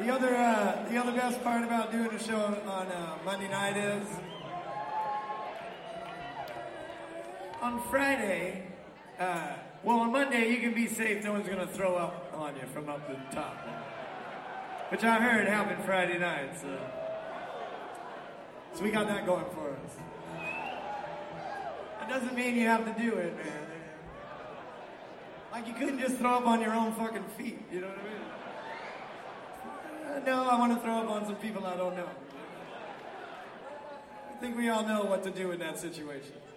The other best part about doing a show on Monday night is on Friday. Well, on Monday you can be safe. No one's gonna throw up on you from up the top, which I heard happened Friday night. So we got that going for us. That doesn't mean you have to do it, man. Like you couldn't just throw up on your own fucking feet. You know what I mean? No, I want to throw up on some people I don't know. I think we all know what to do in that situation.